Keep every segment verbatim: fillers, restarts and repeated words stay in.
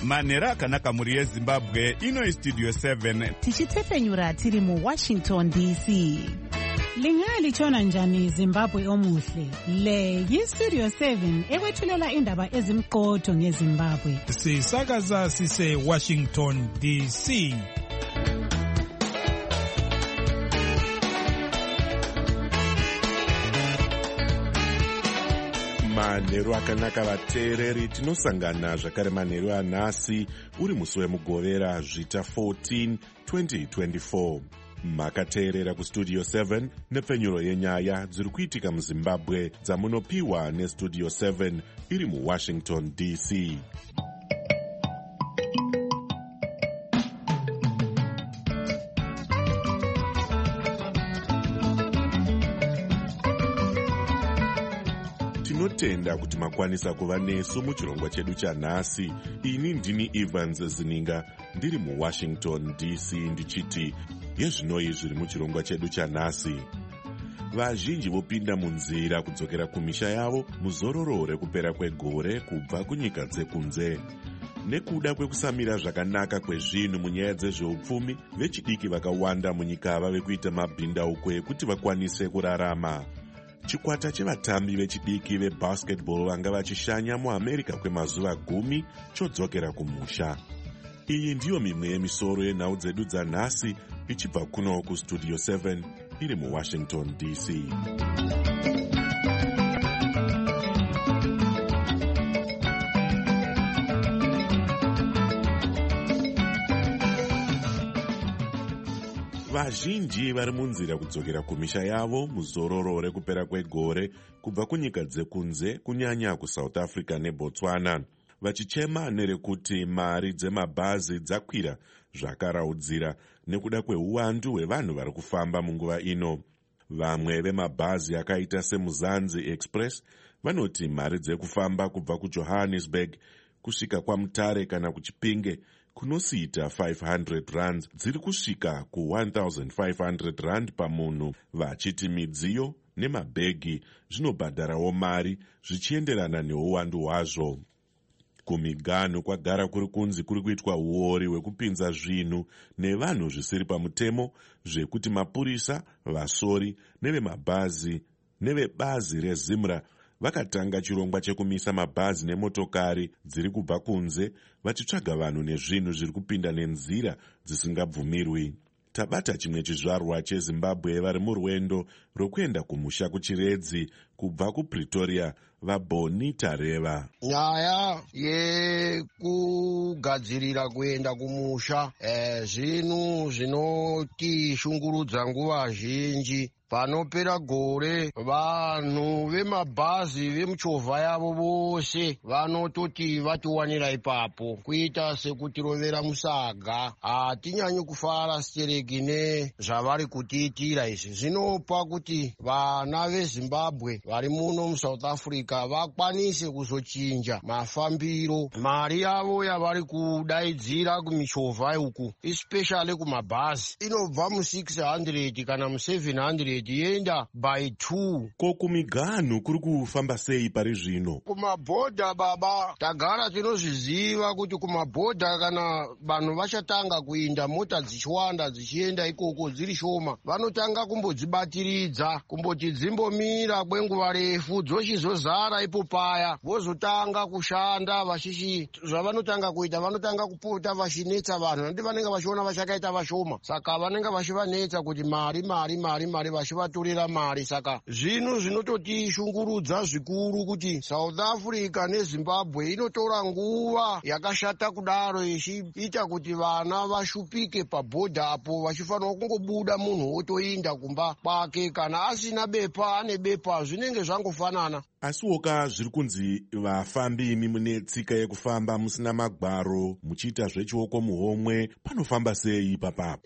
manhero akanaka mhuri yezimbabwe. Ino istudio seven tichitefenyura tiri muwashington D C. Lingalitshona njani Zimbabwe omuhle? Le yistudio seven ekwethulela indaba ezimqotho ngeZimbabwe. Sisakaza sise Washington D C. Manheru akanaka vateereri, tinosangana zvakare manheru anhasi uri musi wemugovera zvita fourteen twenty twenty-four. Makateerera kustudio seven nepfenyuro yenyaya dziri kuitika muZimbabwe dzamunopiwa nestudio seven iri muWashington D C. Tinotenda kuti makwanisa kuva nesu muchirongwa chedu chanhasi. Ini ndini Evans Zininga ndiri muWashington D C ndichiti yezvinoi zviri muchirongwa chedu chanhasi. Vazhinji vopinda munzira kudzokera kumisha yavo muzororo rekupera kwegore kubva kunyika dzekunze. Nekuda kwekusamira zvakanaka kwezvinhu munyaya dzezveupfumi, vechidiki vakawanda munyika vave kuita mabhindauko ekuti vakwanise kurarama. Chikwata chevatambi vechidiki vebasketball vanga vachishanya muAmerica kwemazuva gumi chodzokera kumusha. Iyi ndiyo mimwe yemisoro yenhau dzedu dzanhasi ichibva kuno kustudio seven iri muWashington D C. Vazhinji vari munzira kudzokera kumisha yavo muzororo rekupera kwegore kubva kunyika dzekunze, kunyanya kuSouth Africa neBotswana, vachichema nerekuti mari dzemabhazi dzakwira zvakaraudzira nekuda kweuwandu hwevanhu vari kufamba munguva ino. Vamwe vemabhazi akaita seMuzanzi Express vanoti mari dzekufamba kubva kuJohannesburg kusvika kwaMutare kana kuChipinge kunosiita five hundred rand dziri kusvika ku one thousand five hundred rand pamunhu, vachiti midziyo nemabhegi zvinobhadharawo mari zvichienderana neuwandu hwazvo. Kumiganhu kwagara kuri kunzi kuri kuitwa uori hwekupinza zvinhu nevanhu zvisiri pamutemo zvekuti mapurisa, vasori nevemabhazi nevebazi reZimra vakatanga chirongwa chekumisa mabhazi nemotokari dziri kubva kunze vachitsvaga vanhu nezvinhu zviri kupinda nenzira dzisingabvumirwi. Tabata chimwe chizvarwa cheZimbabwe vari murwendo rwokuenda kumusha kuchiredzi kubva kuPretoria, vaBoni Tareva. Nyaya yekugadzirira kuenda kumusha eh, zvinhu zvinotishungurudza nguva zhinji. Panopera gore vanhu vemabhazi vemuchovha yavo vose vanototi vatiwanira ipapo kuita sekutirovera musaga. Hatinyanyi kufara stereki nezvavari kutiitira izvi. Zvinopa kuti vana veZimbabwe vari muno muSouth Africa vakwanise kuzochinja mafambiro. Mari yavo yavari kudaidzira kumichovha uku, especially kumabhazi, inobva mu six hundred kana mu seven hundred yenda by two. Ko kumiganhu kuri kufamba sei pari zvino? Kumabhodha baba, tagara tinozviziva kuti kumabhodha kana vanhu vachatanga kuinda mota dzichiwanda dzichienda ikoko dziri shoma, vanotanga kumbodzibatiridza kumboti dzimbomira kwenguva refu dzochizozara ipo paya, vozotanga kushanda vachichi zvavanotanga kuita, vanotanga kupota vachinetsa vanhu nandi vanenge vachiona vachakaita vashoma, saka vanenge vachivanetsa kuti mari mari mari mari vachivatorera mari. Saka zvinhu zvinototishungurudza zvikuru kuti South Africa neZimbabwe inotora nguva yakashata kudaro ichiita kuti vana vashupike pabhodha apo, vachifanira kungobuda munhu otoinda kumba kwake, kana asina bepa ane bepa, zvinenge zvangofanana. Asiwoka zviri kunzi vafambi imi mune tsika yekufamba musina magwaro muchiita zvechioko muhomwe, panofamba sei papapo? E,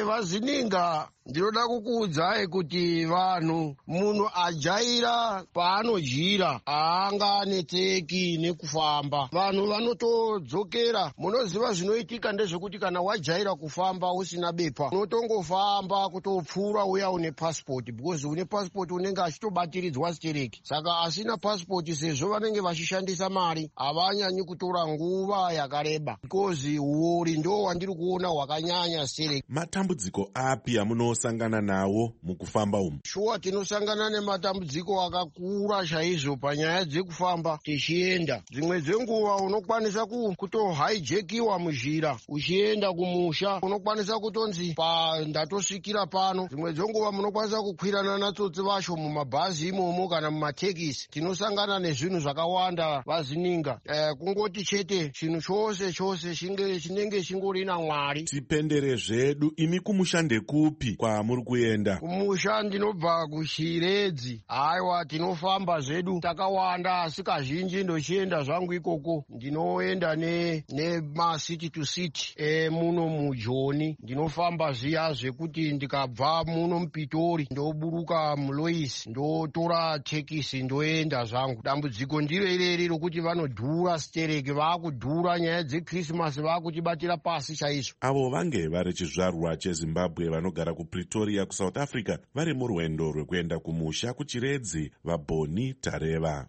e, vazininga ndinoda kukuudzai kuti vanhu munhu ajaira paanojira haanganetseki nekufamba. Vanhu vanotodzokera. Munoziva zvinoitika ndezvekuti kana wajaira kufamba usina bepa unotongofamba kutopfuura uya une passport, because une passport unenge achitobatirizwa stereki. Saka asina passport, sezvo vanenge vachishandisa mari havanyanyi kutora nguva yakareba, because uori ndo wandiri kuona hwakanyanya stereki. Matambudziko api amunosangana nawo mukufamba umu? Shuwa tinosangana nematambudziko akakura chaizvo panyaya dzekufamba tichienda. Dzimwe dzenguva unokwanisa kutohaijekiwa muzhira uchienda kumusha, unokwanisa kutonzi pa ndatosvikira pano. Dzimwe dzenguva munokwanisa kukwirana natsotsi vacho mumabhazi imomo kana mumatekisi. Tinosangana nezvinhu zvakawanda vazininga. E, kungoti chete chinhu chose chose chinenge chingori naMwari. Tipendere zvedu. Imi kumusha ndekupi kwamuri kuenda? Kumusha ndinobva kuChiredzi. Aiwa, tinofamba zvedu takawanda, asi kazhinji ndochienda zvangu ikoko. Ndinoenda ne nemacity to city e, muno muJoni. Ndinofamba zviya zvekuti ndikabva muno muPitori ndoburuka muLois ndotora tekisi ndoenda zvangu. Dambudziko ndiro ireri rokuti vanodhura stereki, vaakudhura nyaya dzeKrisimasi, vaakutibatira pasi chaizvo. Avo vange vari chizvarwa cheZimbabwe vanogara kuPretoria kuSouth Africa vari murwendo rwekuenda kumusha kuChiredzi, vaBoni Tareva.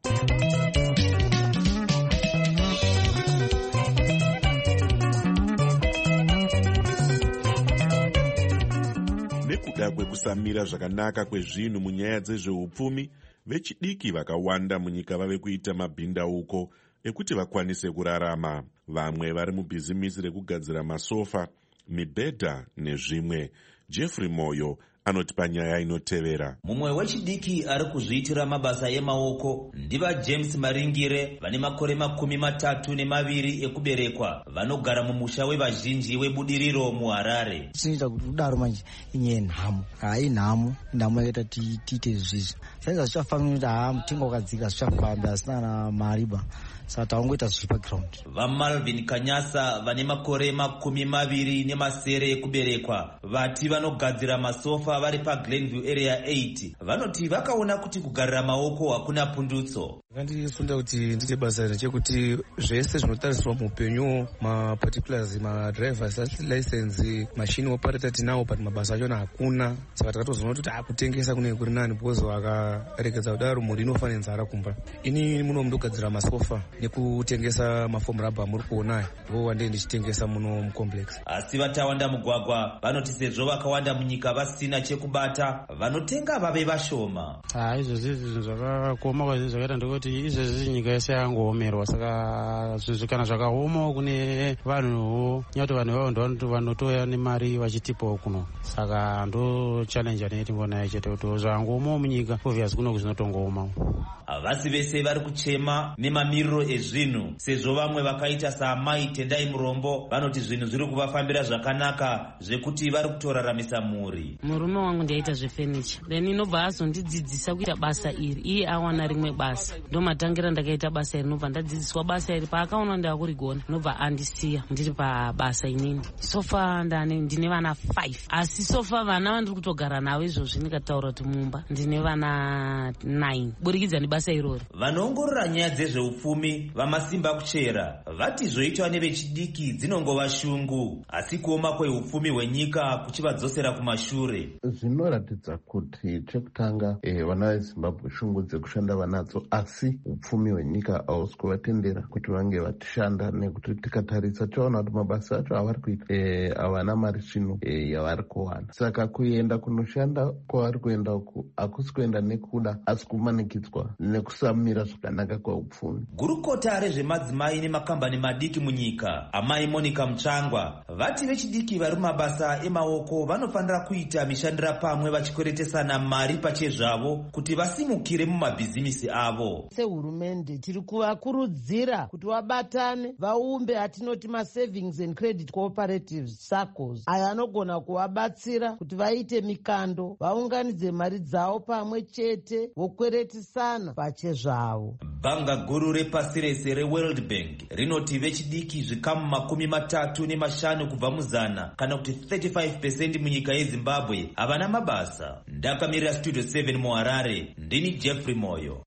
Nekuda kwekusamira zvakanaka kwezvinhu munyaya dzezveupfumi, vechidiki vakawanda munyika vave kuita mabhindauko ekuti vakwanise kurarama. Vamwe vari mubhizimisi rekugadzira masofa, mibhedha nezvimwe. Jeffrey Moyo anoti panyaya inotevera. Mumwe wechidiki ari kuzviitira mabasa emaoko ndiva James Maringire, vane makore makumi matatu nemaviri ekuberekwa, vanogara mumusha wevazhinji webudiriro muHarare. Sinoita kuti kudaro manje inye nhamo, hai nhamo, nhamo yakaita tiite zvizvi. Saiza zvichafamira kuti haa mutengo wakadzika zvichafamba, asina na mariba. Saka taungoita zvipa ground. VaMalvin Kanyasa vane makore makumi maviri nemasere ekuberekwa, vati vanogadzira masofa vari paGlenview area eight, vanoti vakaona kuti kugarira maoko hakuna pundutso. Ndifunda kuti ndite basa rechekuti zvese zvinotariswa muupenyu, maparticulars, madrivers license, machine operator tinawo, but mabasa achona hakuna. Saka takatozoona kuti akutengesa kune kuri nani, because vakarekedza kudaro muri inofanira nzara kumba. Ini muno mundogadzira masofa nekutengesa mafomu rubber muri kuona, ndo wande ndichitengesa muno mucomplex. Asi vatawanda mugwagwa vanoti sezvo vakawanda munyika vasina chekubata, vanotenga vave vashoma. Ah, izvozvi zvinhu zvakakoma kwazvo zvakaita ndekuti izvezvi nyika yese yangoomerwa. Saka zvinhu kana zvakaoma kune vanhuwo, nyato vanhu vavo ndo vanotoya nemari vachitipawo kuno. Saka ndo challenge anenge tingonayo chete kuti zvangooma munyika, obviously kuno zvinotongooma. Vasi vese vari kuchema nemamiriro ezvinhu, sezvo vamwe vakaita saamai Tendai Murombo vanoti zvinhu zviri kuvafambira zvakanaka zvekuti vari kutoraramisa mhuri. Murume wangu ndiaita zvefenicha, then inobva azondidzidzisa kuita basa iri. Iye awana rimwe basa, ndomatangira ndakaita basa iri. Nobva ndadzidziswa basa iri, paakaona ndakurigona nobva andisiya ndiri pabasa inini. Sofa ndane ndine vana five, asi sofa vana vandiri kutogara navo izvozvi ndikataura kuti mumba ndine vana nine burikidza nebasa irori. Vanoongorora nyaya dzezveupfumi vamasimba kuchera vati zvoitwa nevechidiki dzinongova shungu, asi kuoma kweupfumi hwenyika kuchivadzosera kumashure. Zvinoratidza kuti chekutanga eh, vana veZimbabwe shungu dzekushanda vanadzo, asi upfumi hwenyika hausi kuvatendera kuti vange vachishanda, nekuti tikatarisa toona kuti mabasa acho avari kuita eh, havana mari chino eh, yavari kuwana. Saka kuenda kunoshanda kwavari kuenda uku hakusi kuenda nekuda, asi kumanikidzwa nekusamira zvakanaka kwaupfumi. Gurukota rezvemadzimai nemakambani madiki munyika, amai Monica Mutsvangwa, vati vechidiki vari mabasa emaoko vanofanira kuita mishandira pamwe vachikweretesana mari pachezvavo kuti vasimukire mumabhizimisi avo. sehurumende tiri kuvakurudzira kuti vabatane vaumbe atinoti masavings and credit cooperatives circles, ayo anogona kuvabatsira kuti vaite mikando, vaunganidze mari dzavo pamwe chete, vokweretisana pachezvavo. Bhanga guru repasi rese reWorld Bank rinoti vechidiki zvikamu makumi matatu nemashanu kubva muzana kana kuti thirty-five percent munyika yeZimbabwe havana mabasa. Ndakamirira Studio seven muHarare, ndini Jeffrey Moyo.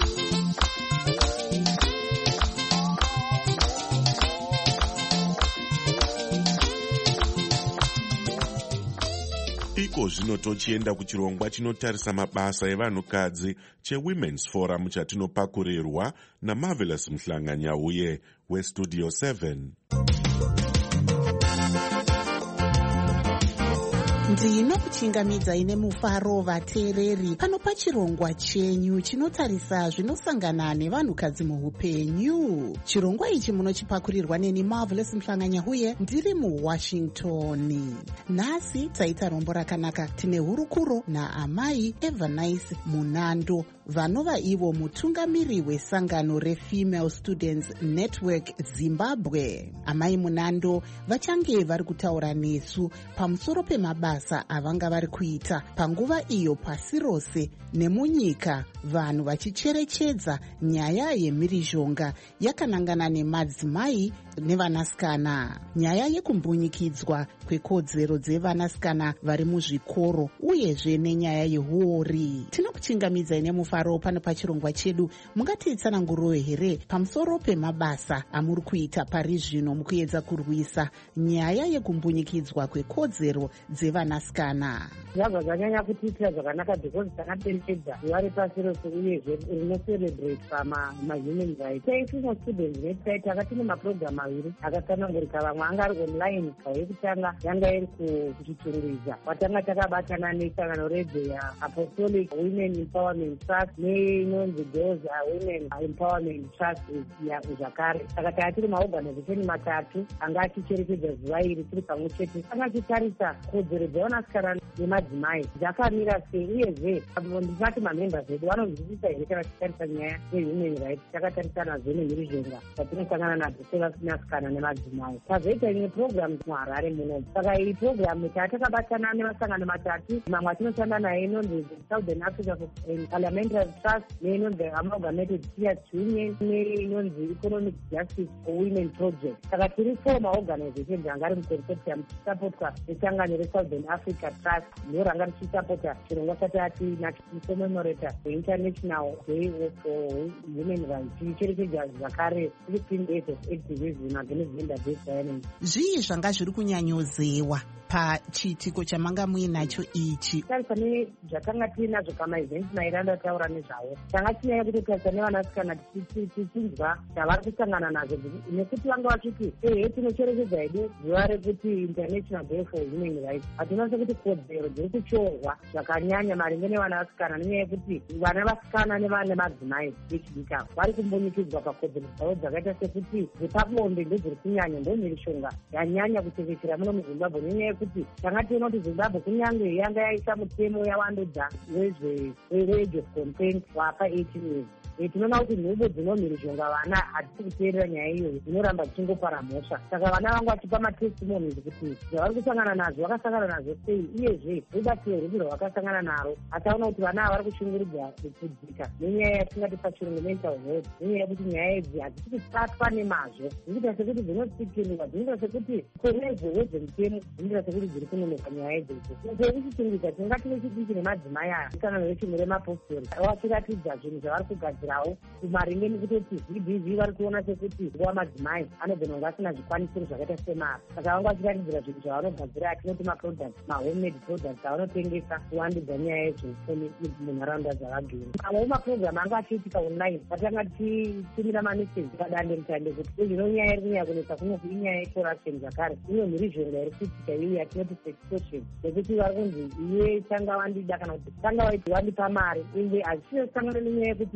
Iko zvino tochienda kuchirongwa chinotarisa mabasa evanhukadzi cheWomen's Forum chatinopakurirwa naMarvelous Mhlanga-Nyauye weStudio seven. Ndinokuchingamidza ine mufaro vateereri pano pachirongwa chenyu chinotarisa zvinosangana nevanhukadzi muupenyu. Chirongwa ichi munochipakurirwa neni Marvelous Mhlanga-Nyauye ndiri muWashington. Nhasi taita rombo rakanaka, tine hurukuro naamai Evanice Munando vanova ivo mutungamiri wesangano reFemale Students Network Zimbabwe. Amai Munando vachange vari kutaura nesu pamusoro pemabasa avanga vari kuita panguva iyo pasi rose nemunyika vanhu vachicherechedza nyaya yemhirizhonga yakanangana nemadzimai nevanasikana, nyaya yekumbunyikidzwa kwekodzero dzevanasikana vari muzvikoro uyezve nenyaya yehuori. Tinokuchingamidza ine mufaro pano pachirongwa chedu. Mungatitsananguruwe here pamusoro pemabasa amuri kuita pari zvino mukuedza kurwisa nyaya yekumbunyikidzwa kwekodzero dzevanasikana? Zvabva zvanyanya kutiitira zvakanaka because takaperekedza zuva repasi rose uyezve rinocerebrate pamahuman rights. Female Students Network takatine mapurogiramu maviri akasanangurika. Vamwe anga ari online, kawo yekutanga yanga iri kuchitungwiza watanga takabatana nesangano redzo yaApostolic Women Empowerment Trust neinonzi Girls Women Empowerment Trust zvakare. Saka tanga tiri maorganization matatu anga achicherechedza zuva iri tiri pamwe chete. Tanga tichitarisa kodzero dzevanasikana nemadzimai dzakamira sei, uyezve ndisati mamembers edu vanonzwisisa here kana tichitarisa nyaya yehuman rights takatarisanazo nemhirizhonga dzatinosangana nadzo sevanasikana nemadzimai. Tazoita imwe programu muHarare muno. Saka iyi programu tatakabatana nemasangano matatu, mamwe atinoshanda naye inonzi Southern Africa Parliamentary Trust neinonzi Amalgamated Teachers Union neinonzi Economic Justice for Women Project. Saka tiri four maorganizations anga ari muconsortium tichisapotwa nesangano reSouthern Africa Trust ndo ranga richisapota chirongwa chatati nachicommemorator the International Day for Women Rights tichicherechedza zvakare sixteen days of activism against gender-based violence. Zvii zvanga zviri kunyanyozewa pachiitiko chamanga muinacho ichi? Tarisa nezvakanga tiinazvo pamaevents mairanda taura nezvavo, tanga tinyaya kutotarisa nevanasikana tichinzwa zvavari kusangana nazvo, nekuti vanga vachiti ehe tinocherechedza hedu zuva rekuti International Day for Women Rights, hatina sekuti kodzero dziri kuchorwa zvakanyanya maringe nevanasikana, nenyaya yekuti vana vasikana nevana madzimai vechidika vari kumbunyikidzwa pakodzero dzavo dzakaita sekuti dzepabonde ndodziri kunyanya, ndomhirishonga yanyanya kutekeshera muno muZimbabwe, nenyaya yekuti tanga tiona kuti Zimbabwe kunyange yanga yaisa mutemo yawandudza wezve of consent wapa eighteen years. Tinoona kuti nhubo dzinomhirizhonga vana hadzisi kuteerera nyaya iyoyo, dzinoramba dzichingopara mhosva. Saka vana vangu vachipa matestimonies kuti zvavari kusangana nazvo vakasangana nazvo sei, uyezve rubatsiro rwupi rwavakasangana naro. Ataona kuti vana ava vari kushungurudza kudzidzika nenyaya yatingati pachirungu mental health, nenyaya yekuti nyaya idzi hadzisi kutsatwa nemazvo, dzinoita sekuti dzinosikirirwa, dzinoita sekuti korezo wezvemutemo dzinoita sekuti dziri kunonoka nyaya idzodzo. Sekuchichingidza tingative chidiki nemadzimai aya isangano rechimwe remapostori vachiratidza zvinhu zvavari kugadzira kumaringe nekutoti V B V vari kuona sekuti nguva madzimai anogona kunge asina zvikwanisiro zvakaita semari. Saka vanga vachiratidzira zvinhu zvavanogadzira atinoti maproducts, mahomemade products avanotengesa kuvandudza nyaya yezveupfumi munharaunda dzavagere. Mamwe mapurogiramu anga achiitika online atanga tichitumira mameseji padande mutande kuti zvino nyaya iri kunyanya kunetsa kunoku inyaya yecorruption zvakare, imwe mhirizhonga iri kuitika iyo yatinoti sextortion, nekuti vari kunzi iye tanga wandida kana kuti tanga waiti wandipa mari, inde hazisisangana nenyaya yekuti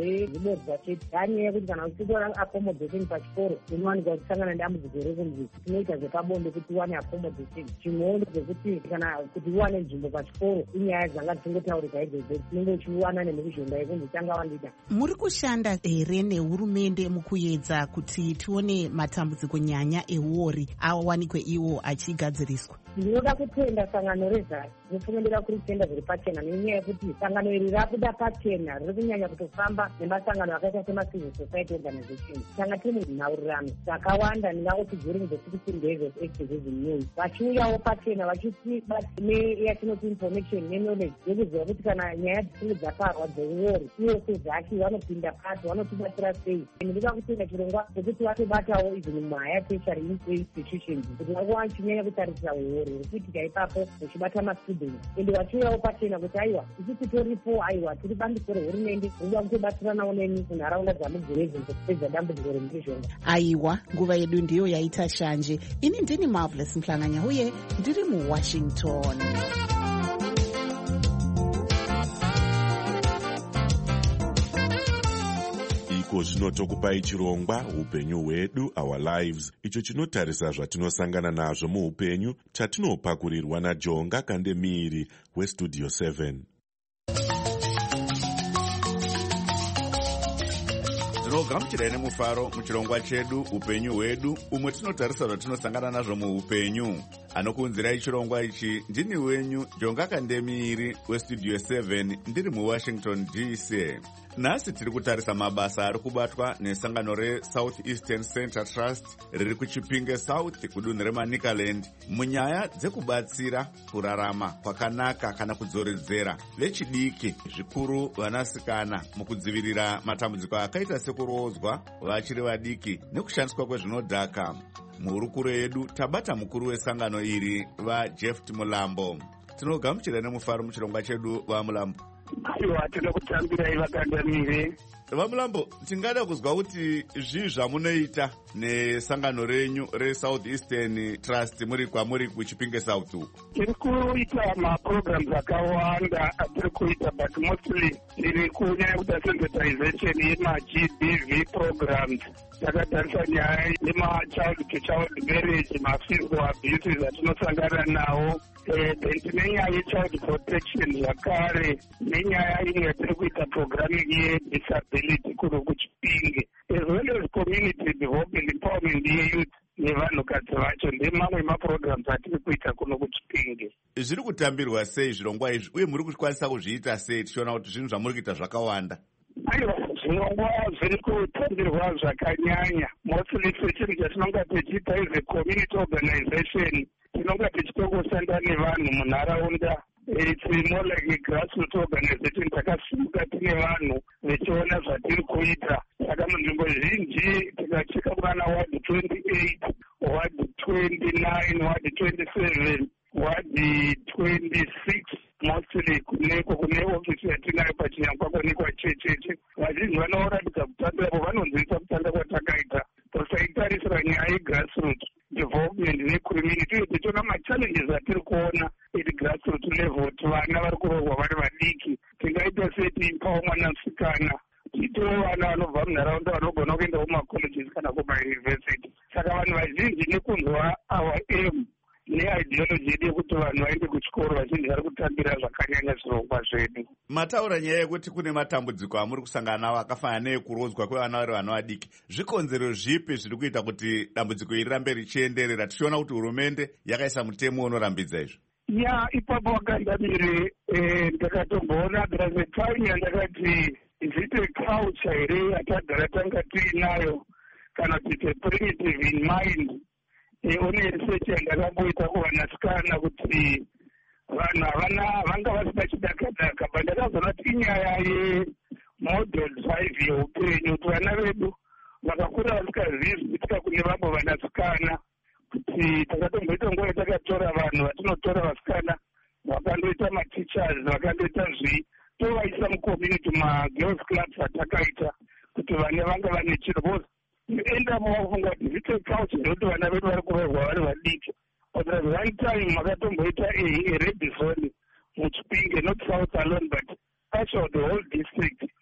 zvezvibodzwa chete. Yanyaya yekuti kana uchitora accommodation pachikoro unowanika kusangana nedambudziko rekunzi tinoita zvepabonde kuti uwane accommodation. Chimwewo ndechekuti kana kuti uwane nzvimbo pachikoro inyaya dzanga dzisingotaurika idzodzo tinenge uchiwana nemikushonga yekunzi tanga wandida. Muri kushanda here nehurumende mukuedza kuti tione matambudziko nyanya euri awanikwe iwo achigadziriswa? Ndinoda kutenda sangano rezasi rinofanira kuritenda zviri pachena nenyaya yekuti sangano iri rakuda pachena riri kunyanya kutofamba nemasangano akaita semacivil society organization. Tanga tiri munhaurirano dzakawanda ndingangoti during the sixteen days of activism news vachiuyawo pachena vachiti yatinoti information neknowledge yekuziva kuti kana nyaya dzichinge dzaparwa dzeuori iwo sezaki vanopinda pati vanotibatsira sei. Ndinoda kutenda chirongwa chekuti vatobatawo izvi mumahaya tertiary institutions kuti vakuwana chinyanya kutarisira uori riri kuitika ipapo vachibata mastudents ende vachiuyawo pachena kuti aiwa isi titoripo aiwa tiri bandiko rehurumende rinoda kutobatsiranawo nemi munharaunda dzamugirezi kupedza dambudziko remuzvishonga. Aiwa, nguva yedu ndiyo yaita shanje. Ini ndini Marvelous Mhlanganya uye ndiri muWashington. Iko zvino tokupai chirongwa upenyu hwedu, our lives, icho chinotarisa zvatinosangana nazvo muupenyu, chatinopakurirwa naJonga Kandemiri weStudio seven. Tinogamuchirai nemufaro muchirongwa chedu upenyu hwedu, umwe tinotarisa zvatinosangana nazvo muupenyu. Anokuunzirai chirongwa ichi ndini wenyu Jonga Kandemiri weStudio seven ndiri muWashington D C. Nhasi tiri kutarisa mabasa ari kubatwa nesangano reSouth Eastern Center Trust riri kuChipinge South kudunhu reManicaland munyaya dzekubatsira kurarama kwakanaka kana kudzoredzera vechidiki zvikuru vanasikana mukudzivirira matambudziko akaita sekurodzwa vachiri vadiki nekushandiswa kwezvinodhaka. Muhurukuro yedu tabata mukuru wesangano iri vaJeft Mulambo. Tinogamuchira nemufaro muchirongwa chedu vaMulambo. Aiwa, tinoda kutambirai vakandamire. VaMulambo, tingada kuzwa kuti zvii zvamunoita nesangano renyu reSouth Eastern Trust muri kwamuri kuChipinge South uku? Tiri kuita maprograms akawanda atiri kuita, but mostly tiri kunyanya kuita sensitization yemaG B V programs. Takatarisa nyaya yemachild to child marriage, maphysical abuses atinosangana nawo, then tine nyaya yechild protection zvakare, nenyaya imwe yatiri kuita programming yedisability kuno kuChipinge, as well as community development empowerment yeyouth nevanhukadzi vacho. Ndemamwe maprograms atiri kuita kuno kuChipinge. Zviri kutambirwa sei zvirongwa izvi uye muri kukwanisa kuzviita sei tichiona kuti zvinhu zvamuri kuita zvakawanda? Aiwa, zvirongwa zviri kutambirwa zvakanyanya. Mostly sechinhu chatinonga tichiita is a community organization. Tinonga tichitokushanda nevanhu munharaunda. It's more like a grassroots organization. Takasimuka tine vanhu vechiona zvatiri kuita. Saka munzvimbo zhinji tikacheka kuna ward twenty-eight, ward twenty-nine, ward twenty-seven, ward twenty-six, mostly kuneko kune ofisi yatinayo pachinyangwa nekwachecheche. Vazhinji vanoratidza kutambirapo vanonzwisa kutanda kwatakaita tosaitarisira nyaya yegrassroots development necommunity uye tichiona machallenges atiri kuona at grassroots level kuti vana vari kurohwa vari vadiki. Tingaita sei tiimpawo mwanasikana, tiitewo vana vanobva munharaunda vanogona kuenda kumacolleges kana kumayunivhesity. Saka vanhu vazhinji nekunzwa our aim neideology yedu yekuti vanhu vaende kuchikoro vazhinji vari kutambira zvakanyanya zvirongwa zvedu. Mataura nyaya yekuti kune matambudziko amuri kusangana nawo akafanana neekurodzwa kwevana vari vana vadiki. Zvikonzero zvipi zviri kuita kuti dambudziko iri rambe richienderera tichiona kuti hurumende yakaisa mutemo unorambidza izvi? Ya, ipapo wakandamire ndakatomboona there's a time yandakati is it a culture here yatagara tanga tiinayo kana kuti primitive in mind. One research yandakamboita kuvanasikana kuti vanhu havana vanga vasina chidakadaka, but ndakazoona kuti inyaya yemodel drive yeupenyu kuti vana vedu vakakura vasingazivi zvinoitika kune vamwe vanasikana. Kuti takatomboita nguva yatakatora vanhu vatinotora vasikana vakandoita mateachers vakandoita zvii tovaisa mucommunity magirls clubs atakaita kuti vana vanga vane chiro enda muvafunga kuti zvite culture ndokuti vana vedu vari kurohwa vari vadiki. But there's one time makatomboita a red zone muChipinge, not south alone but actually the whole district. Nenyaya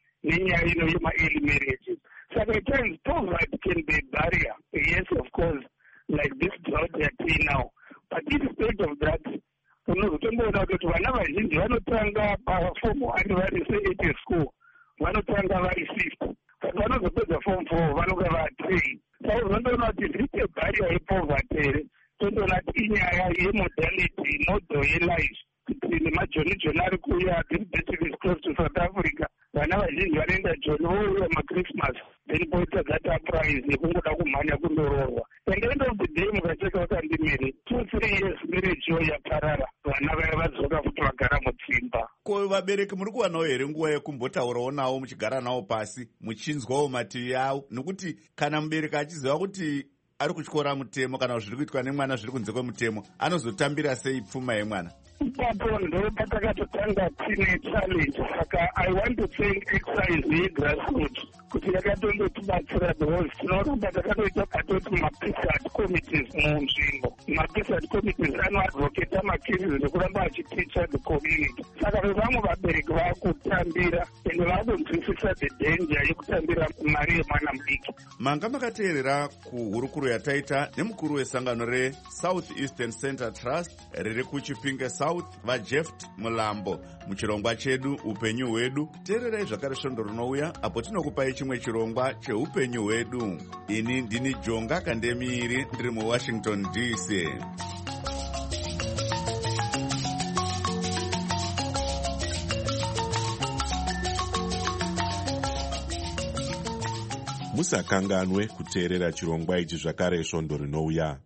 yenyaya ino yema-early marriages. Saka at times poverty can be a barrier. Yes, of course, like this drought yati now. But instead of that, unozotomboona kuti vana vazhinji vanotanga paform one vari se-eight school, vanotanga vari fifty. But vanozopedza form four vanonga vathree. Saka uzondoona kuti zvite barrier yepoverty here. Tondoona kuti inyaya yemodality, model yelife. Kuti nemajoni joni ari kuuya, this birth is close to South Africa. Vana vazhinji vanoenda joni vouya machristmas, then poita that uprise yekungoda kumhanya kundoroorwa. And end of the day mukacheka vakandimere two three years marriage yo yaparara, vana vaya vadzoka kuti vagara mudzimba. Ko vabereki muri kuwanawo here nguva yekumbotaurawo navo muchigara navo pasi muchinzwawo mativi avo, nekuti kana mubereki achiziva kuti ari kutyora mutemo kana zviri kuitwa nemwana zviri kunze kwemutemo, anozotambira sei pfuma yemwana? Ipapo ndo patakatotanga tine challenge. Saka I want to thank exercise yegrassroots kuti yakatondotibatsira, because tinoramba takatoita patoti mapisat committees munzvimbo. Mapisat committees anoadvocata macases nekuramba achiticha the community. Saka vevamwe vabereki vakutambira ende vakunzwisisa the danger yekutambira mari yemwana mudiki. Manga makateerera kuhurukuro yataita nemukuru wesangano reSouth Eastern Center Trust riri kuchipinge South vaJeft Mulambo muchirongwa chedu upenyu hwedu. Teererai zvakare svondo rinouya apo tinokupai chimwe chirongwa cheupenyu hwedu. Ini ndini Jonga Kandemiiri ndiri muWashington D C. Musakanganwe kuteerera chirongwa ichi zvakare svondo rinouya.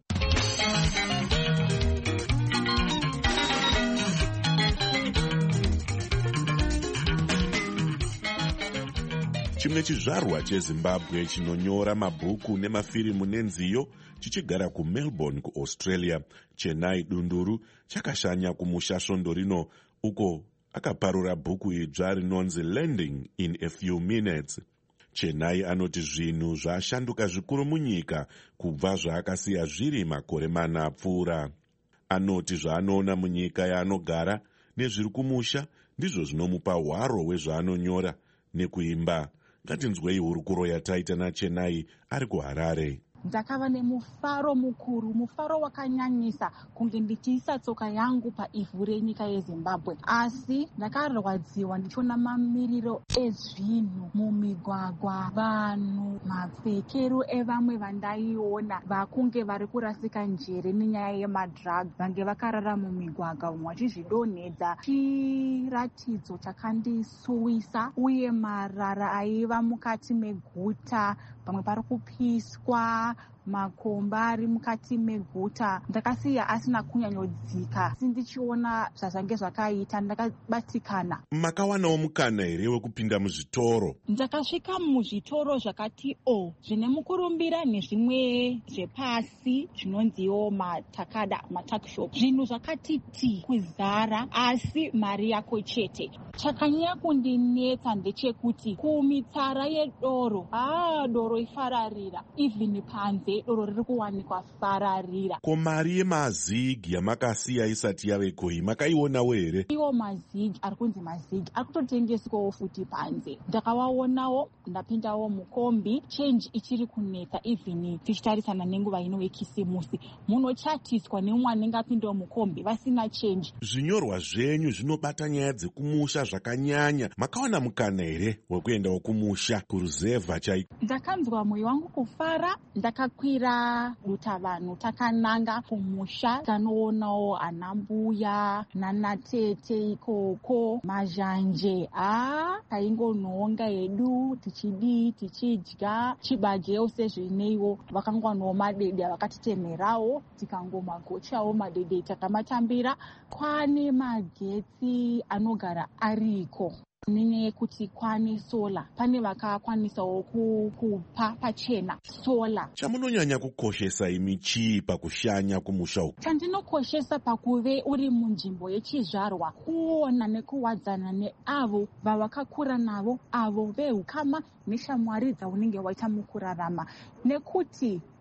Chimwe chizvarwa cheZimbabwe chinonyora mabhuku nemafirimu nenziyo chichigara kuMelbourne kuAustralia, Chennai Dunduru chakashanya kumusha svondo rino uko akaparura bhuku idzva rinonzi Landing in a Few Minutes. Chennai anoti zvinhu zvashanduka zvikuru munyika kubva zvaakasiya zviri makore mana apfuura. Anoti zvaanoona munyika yaanogara nezviri kumusha ndizvo zvinomupa hwaro hwezvaanonyora nekuimba. Ngatinzwei hurukuro yataita naChennai ari kuHarare. Ndakava nemufaro mukuru, mufaro wakanyanyisa kunge ndichiisa tsoka yangu paivhu renyika yeZimbabwe. Asi ndakarwadziwa ndichiona mamiriro ezvinhu mumigwagwa, vanhu, mapfekero evamwe vandaiona vakunge vari kurasika njere nenyaya yemadrugs, vange vakarara mumigwagwa, umwe achizvidonhedza. Chiratidzo chakandisuwisa, uye marara aiva mukati meguta, pamwe pari kupiswa, makomba ari mukati meguta. Ndakasiya asina kunyanyodzika. Sindichiona zvazvange zvakaita, ndakabatikana. Makawanawo mukana here wekupinda muzvitoro? Ndakasvika muzvitoro zvakati o zvine mukurumbira nezvimwe zvepasi zvinonziwo matakada, matakshop. Zvinhu zvakati ti kuzara, asi mari yako chete. Chakanyanya kundinetsa ndechekuti kumitsara yedoro, ah, doro ifararira, even panze doro riri kuwanikwa fararira. Ko mari yemazigi yamakasiya isati yave koi makaionawo here? Iwo mazigi ari kunzi mazigi ari kutotengeswawo futi panze. Ndakawaonawo, ndapindawo mukombi, change ichiri kunetsa even tichitarisana nenguva ino yekisimusi. Munochatiswa neumwe anenge apindawo mukombi vasina change. Zvinyorwa zvenyu zvinobata nyaya dzekumusha zvakanyanya. Makawana mukana here wekuendawo kumusha kuruzevha chaiko? Ndakanzwa mwoyo wangu kufara, ndakakwira dutavanhu takananga kumusha. Tanoonawo anambuya nanatete ikoko, mazhanje. Ah, taingonhonga hedu tichidii tichidya chibagewo sezvineiwo. Vakangwanawo madede vakatitemherawo, tikangomagochawo madede takamatambira. Kwane magetsi anogara ariko. Nenyaya yekuti kwane sola, pane vakakwanisawo kupa pachena sola. Chamunonyanya kukoshesa imi chii pakushanya kumusha uku? Chandinokoshesa pakuve uri munzvimbo yechizvarwa, kuona nekuwadzana neavo vawakakura navo, avo vehukama neshamwari dzaunenge waita mukurarama. Nekuti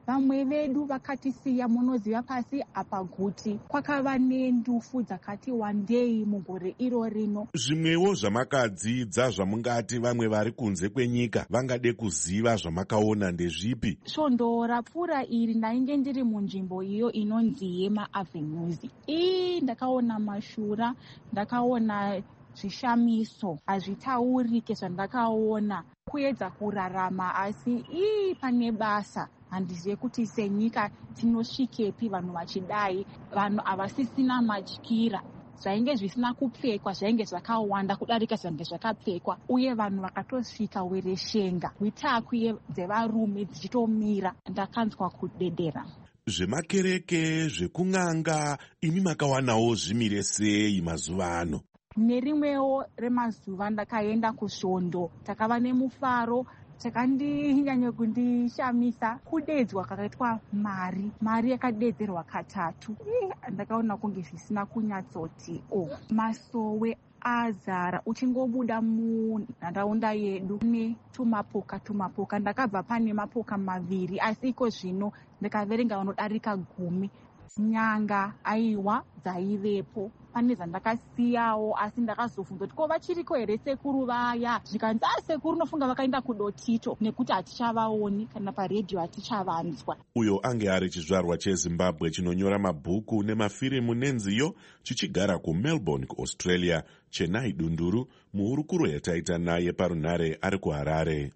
vamwe vedu vakatisiya munoziva pasi apa guti kwakava nendufu dzakati wandei mugore iro rino. Zvimwewo zvamakadzidza zvamungati vamwe vari kunze kwenyika vangade kuziva zvamakaona ndezvipi? Svondo rapfuura iri ndainge ndiri munzvimbo iyo inonzi Yema Avenues. Ii ndakaona mashura, ndakaona zvishamiso, hazvitaurike zvandakaona, kuedza kurarama, asi ii pane basa. Handizive kuti senyika tinosvikepi vanhu vachidai, vanhu havasisina matyira. Zvainge zvisina kupfekwa zvainge zvakawanda kudarika zvainge zvakapfekwa, uye vanhu vakatosvika wereshenga, witakwi dzevarume dzichitomira. Ndakanzwa kudedera. Zvemakereke, zvekung'anga, imi makawanawo zvimire sei mazuva ano? Nerimwewo remazuva ndakaenda kusvondo, takava nemufaro. Chakandinyanya kundishamisa kudedzwa kwakaitwa mari mari yakadedzerwa katatu. Ndakaona kunge zvisina kunyatsoti o masowe azara. Uchingobuda munharaunda yedu ne tumapoka tumapoka. Ndakabva pane mapoka maviri, asi iko zvino ndakaverenga vanodarika gumi. Nyanga aiwa dzaivepo. Pane zvandakasiyawo, asi ndakazofunza kuti ko vachiriko here sekuru vaya. Zvikanzi a sekuru nofunga vakaenda kudotito nekuti hatichavaoni kana paredhiyo hatichavanzwa. Uyo ange ari chizvarwa cheZimbabwe chinonyora mabhuku nemafirimu nenziyo chichigara kuMelbourne kuAustralia. Chenai Dunduru, muhurukuro yataita naye parunhare ari kuHarare.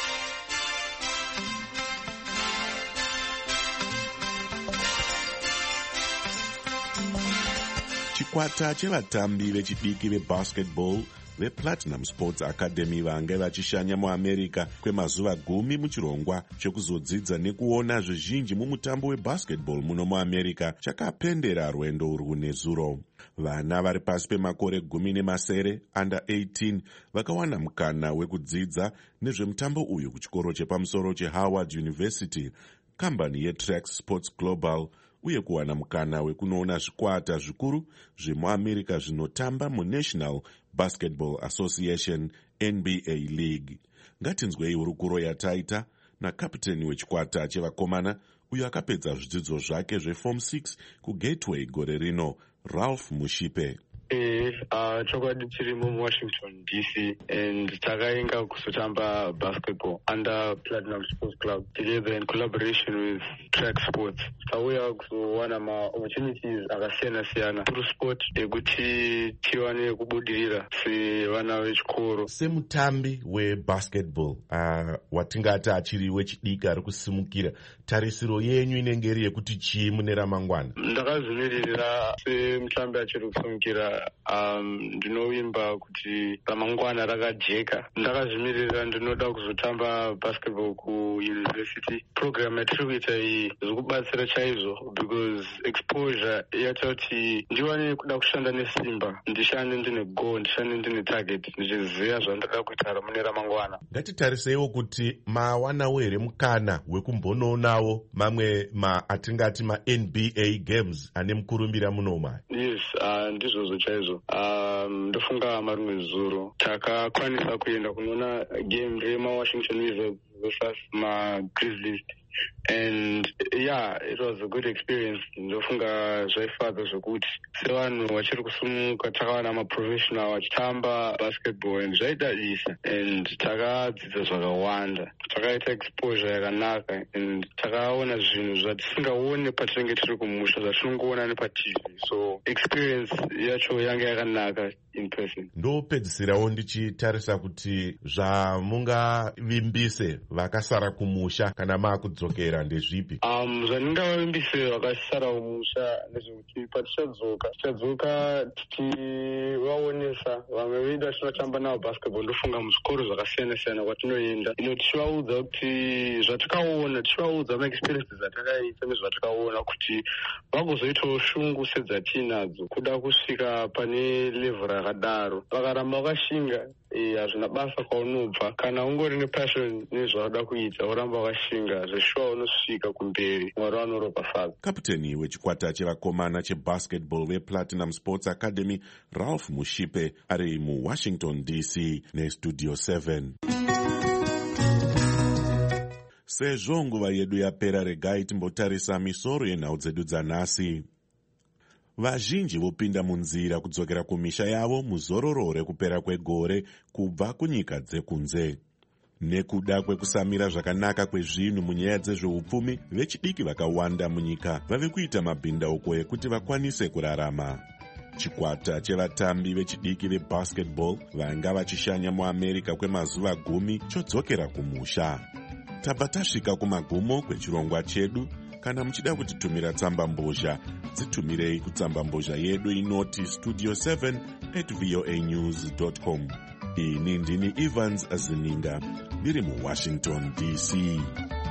Chikwata chevatambi vechidiki vebasketball vePlatinum Sports Academy vange vachishanya muAmerica kwemazuva gumi muchirongwa chekuzodzidza nekuona zvizhinji mumutambo webasketball muno muAmerica chakapendera rwendo urwu nezuro. Vana vari pasi pemakore gumi nemasere under eighteen vakawana mukana wekudzidza nezvemutambo uyu kuchikoro chepamusoro cheHoward University, kambani yeTrax Sports Global, uye kuwana mukana wekunoona zvikwata zvikuru zvemuAmerica zvinotamba muNational Basketball Association N B A League. Ngatinzwei hurukuro yataita nakapiteni wechikwata chevakomana uyo akapedza zvidzidzo zvake zveform six kuGateway gore rino, Ralph Mushipe. Eh, uh, chokwadi tiri muWashington D C and takainga kusotamba basketball under Platinum Sports Club together in collaboration with Track Sports. Tauya kuzowana ma opportunities akasiyana siyana through sport ekuti tiwane kubudirira sevana vechikoro. Semutambi webasketball uh, watingati achiri wechidiki ari kusimukira, tarisiro yenyu inenge iri yekuti chii mune ramangwana? Ndakazvimirira semutambi achiri kusimukira Um, ndinovimba kuti ramangwana rakajeka. Ndakazvimirira ndinoda kuzotamba basketball kuuniversity. Program yatiri kuita iyi zviri kubatsira chaizvo because exposure yaita kuti ndiwane kuda kushanda nesimba, ndishande ndine goal, ndishande ndine target, ndichiziva zvandinoda kuita ramune ramangwana. Ngatitariseiwo kuti mawanawo here mukana wekumbonoonawo mamwe ma atingati ma N B A games ane mukurumbira munoma. Yes, uh, ndizvozvo chaizvo. Um, ndofunga marimwe zuro takakwanisa kuenda kunoona game remaWashington Wizards versus maGrizzlies, and yeah, it was a good experience. Ndofunga zvaifadza zvokuti sevanhu vachiri kusumuka takawana maprofessional vachitamba basketball and zvaidadisa, and takadzidza zvakawanda, takaita exposure yakanaka, and takaona zvinhu zvatisingaone patinenge tiri kumusha zvatinongoona nepaTV, so experience yacho yanga yakanaka in person. Ndopedzisirawo ndichitarisa kuti zvamungavimbise vakasara kumusha kana maakudzokera ndezvipi? Um, zvandingavimbise vakasara kumusha ndezvekuti patichadzoka tichadzoka tichivaonesa vamwe vedu vatinotamba navo basketball. Ndofunga muzvikoro zvakasiyana siyana kwatinoenda ino tichivaudza kuti zvatakaona, tichivaudza maexperiences atakaita nezvatakaona kuti vagozoitawo shungu sedzatinadzo kuda kusvika pane level rakadaro. Vakaramba vakashinga, hazvina basa kwaunobva, kana ungori nepassion nezvaunoda kuita uramba wakashinga, zveshuwa unosvika kumberi, Mwari vanoropafadza. Kapiteni wechikwata chevakomana chebasketball vePlatinum Sports Academy Ralph Mushipe ari muWashington D C neStudio seven. Sezvo nguva yedu yapera, regai timbotarisa misoro yenhau dzedu dzanhasi. Vazhinji vopinda munzira kudzokera kumisha yavo muzororo rekupera kwegore kubva kunyika dzekunze. Nekuda kwekusamira zvakanaka kwezvinhu munyaya dzezveupfumi, vechidiki vakawanda munyika vave kuita mabhindauko ekuti vakwanise kurarama. Chikwata chevatambi vechidiki vebasketball vanga vachishanya muamerica kwemazuva gumi chodzokera kumusha. Tabva tasvika kumagumo kwechirongwa chedu. Kana muchida kutitumira tsamba mbozha, dzitumirei kutsamba mbozha yedu inoti studio seven at voa news dot com. Ini ndini Evans Azininga, ndiri muWashington D C.